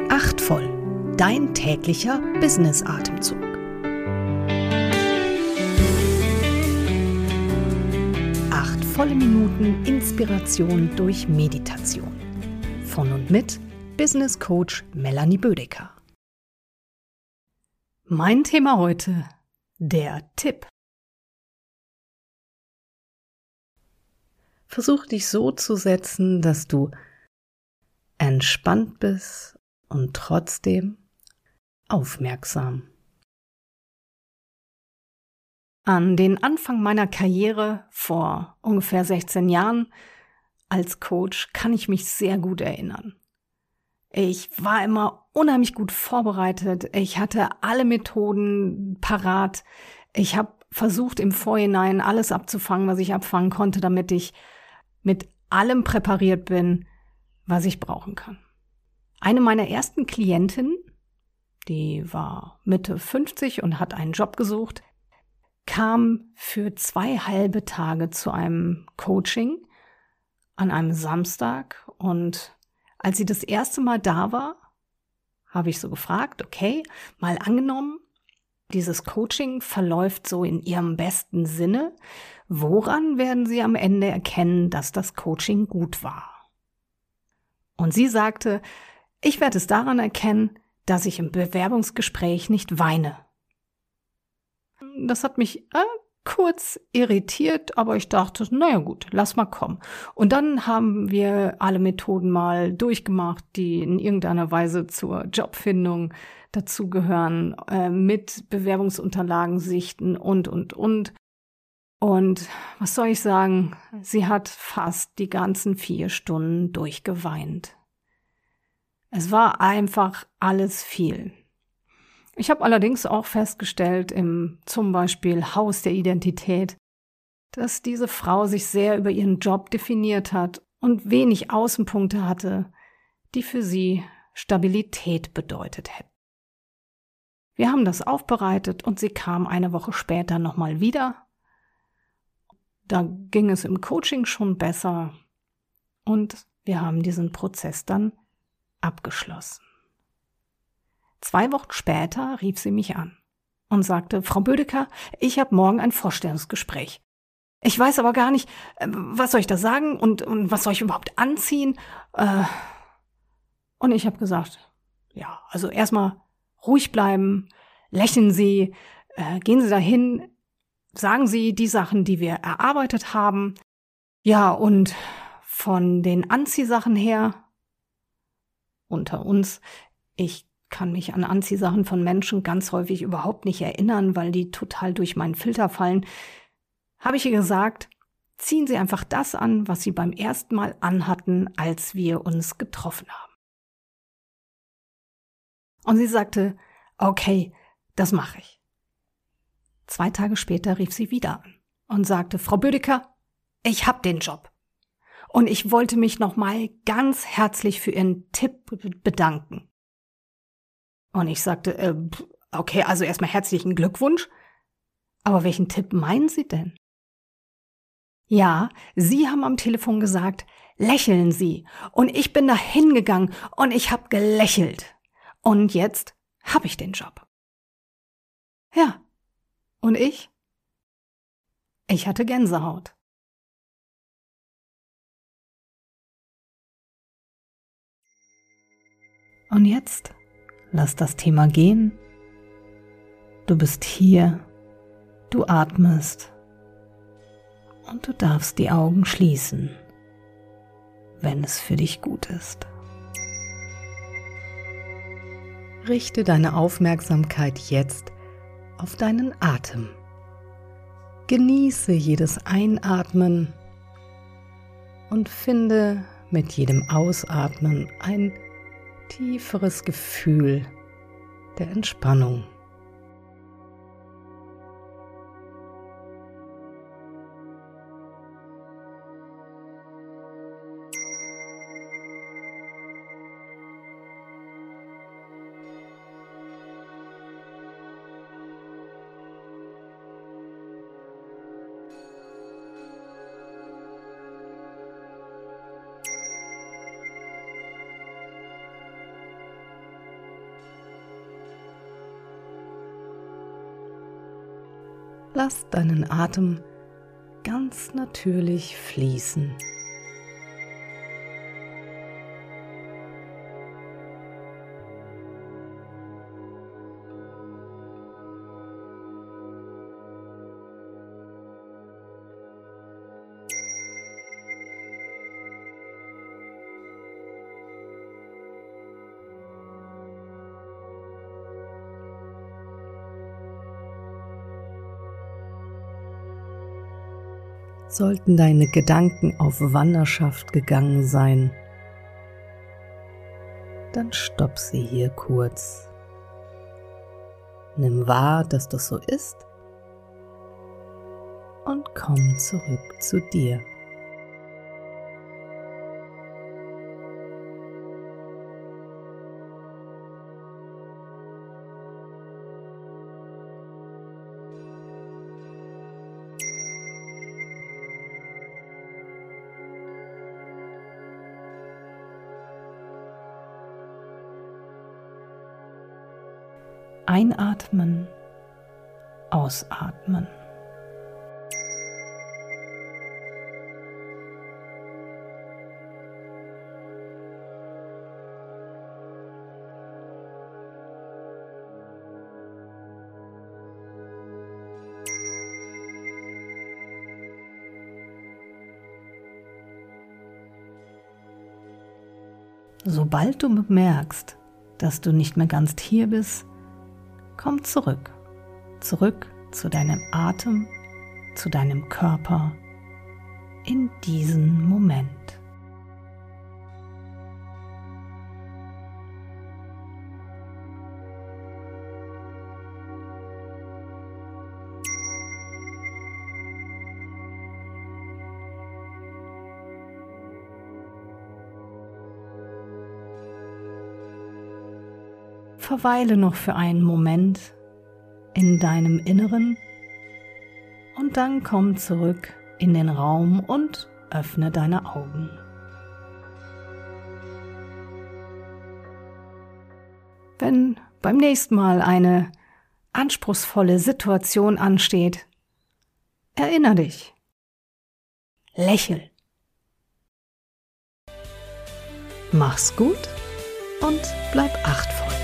Achtvoll, dein täglicher Business-Atemzug. Achtvolle Minuten Inspiration durch Meditation. Von und mit Business Coach Melanie Bödecker. Mein Thema heute: der Tipp. Versuch dich so zu setzen, dass du entspannt bist und trotzdem aufmerksam. An den Anfang meiner Karriere vor ungefähr 16 Jahren als Coach kann ich mich sehr gut erinnern. Ich war immer unheimlich gut vorbereitet. Ich hatte alle Methoden parat. Ich habe versucht, im Vorhinein alles abzufangen, was ich abfangen konnte, damit ich mit allem präpariert bin, was ich brauchen kann. Eine meiner ersten Klientinnen, die war Mitte 50 und hat einen Job gesucht, kam für 2 halbe Tage zu einem Coaching an einem Samstag. Und als sie das erste Mal da war, habe ich so gefragt, okay, mal angenommen, dieses Coaching verläuft so in ihrem besten Sinne. Woran werden Sie am Ende erkennen, dass das Coaching gut war? Und sie sagte, ich werde es daran erkennen, dass ich im Bewerbungsgespräch nicht weine. Das hat mich kurz irritiert, aber ich dachte, naja gut, lass mal kommen. Und dann haben wir alle Methoden mal durchgemacht, die in irgendeiner Weise zur Jobfindung dazugehören, mit Bewerbungsunterlagen sichten und. Und was soll ich sagen, sie hat fast die ganzen 4 Stunden durchgeweint. Es war einfach alles viel. Ich habe allerdings auch festgestellt, im zum Beispiel Haus der Identität, dass diese Frau sich sehr über ihren Job definiert hat und wenig Außenpunkte hatte, die für sie Stabilität bedeutet hätten. Wir haben das aufbereitet und sie kam eine Woche später nochmal wieder. Da ging es im Coaching schon besser und wir haben diesen Prozess dann abgeschlossen. 2 Wochen später rief sie mich an und sagte, Frau Bödecker, ich habe morgen ein Vorstellungsgespräch. Ich weiß aber gar nicht, was soll ich da sagen und was soll ich überhaupt anziehen? Und ich habe gesagt, ja, also erstmal ruhig bleiben, lächeln Sie, gehen Sie dahin, sagen Sie die Sachen, die wir erarbeitet haben. Ja, und von den Anziehsachen her, unter uns, ich kann mich an Anziehsachen von Menschen ganz häufig überhaupt nicht erinnern, weil die total durch meinen Filter fallen, habe ich ihr gesagt, ziehen Sie einfach das an, was Sie beim ersten Mal anhatten, als wir uns getroffen haben. Und sie sagte, okay, das mache ich. 2 Tage später rief sie wieder an und sagte, Frau Bödecker, ich habe den Job. Und ich wollte mich nochmal ganz herzlich für Ihren Tipp bedanken. Und ich sagte, okay, also erstmal herzlichen Glückwunsch. Aber welchen Tipp meinen Sie denn? Ja, Sie haben am Telefon gesagt, lächeln Sie. Und ich bin da hingegangen und ich habe gelächelt. Und jetzt habe ich den Job. Ja, und ich? Ich hatte Gänsehaut. Und jetzt? Lass das Thema gehen. Du bist hier, du atmest und du darfst die Augen schließen, wenn es für dich gut ist. Richte deine Aufmerksamkeit jetzt auf deinen Atem. Genieße jedes Einatmen und finde mit jedem Ausatmen ein tieferes Gefühl der Entspannung. Lass deinen Atem ganz natürlich fließen. Sollten deine Gedanken auf Wanderschaft gegangen sein, dann stopp sie hier kurz. Nimm wahr, dass das so ist und komm zurück zu dir. Einatmen, ausatmen. Sobald du bemerkst, dass du nicht mehr ganz hier bist, komm zurück zu deinem Atem, zu deinem Körper, in diesen Moment. Verweile noch für einen Moment in deinem Inneren und dann komm zurück in den Raum und öffne deine Augen. Wenn beim nächsten Mal eine anspruchsvolle Situation ansteht, erinnere dich. Lächel. Mach's gut und bleib achtvoll.